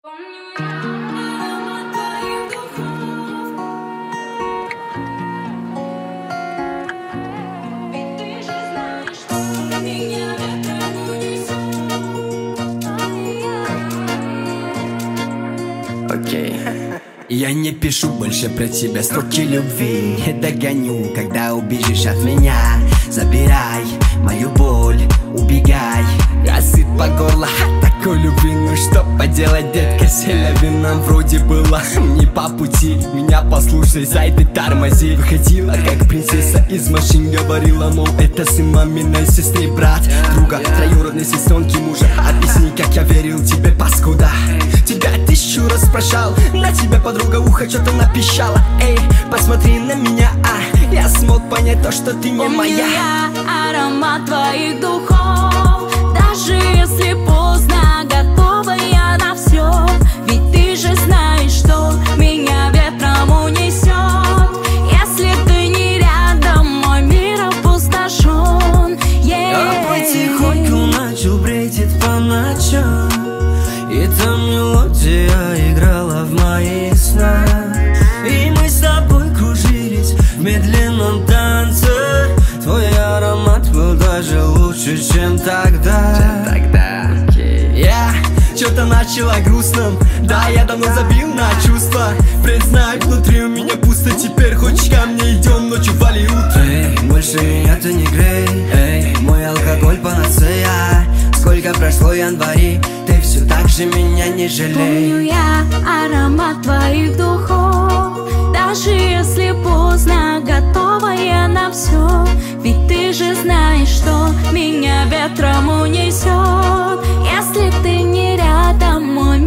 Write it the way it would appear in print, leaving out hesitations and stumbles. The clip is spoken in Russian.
Окей. Я не пишу больше про тебя строки любви. Не догоню, когда убежишь от меня. Забирай мою боль, убегай. Разы по горло от такой любви. Ну что поделать, детка, селяви нам вроде было не по пути. Меня послушай, зай, ты тормози. Выходила как принцесса из машин. Говорила, мол, это сын маминой сестры, брат друга, троюродной сестренки мужа. Объясни, как я верил тебе, паскуда. Тебя 1000 раз прощал, на тебя подруга ухо что-то напищала. Эй, посмотри на меня, я смог понять то, что ты не моя. Я аромат твоих духов, даже если поздно, готова я на все. Ведь ты же знаешь, что меня ветром унесет. Если ты не рядом, мой мир опустошен. Я потихоньку начал бредить по ночам, и та мелодия играла в моих снах. И мы с тобой кружились в медленном танце. Твой аромат был даже лучше, чем тогда. Я что-то начала грустным. Да, я давно забил на чувства. Признай, внутри у меня пусто. Теперь хочешь ко мне, идем ночью, вали утро. Эй, больше меня ты не грей. Эй, мой алкоголь панацея. Сколько прошло январей, ты все так же меня не жалей. Помню я аромат твоих духов, даже если поздно, готова я на все. Ведь ты же знаешь, что меня ветром унесет. Если ты не рядом, мой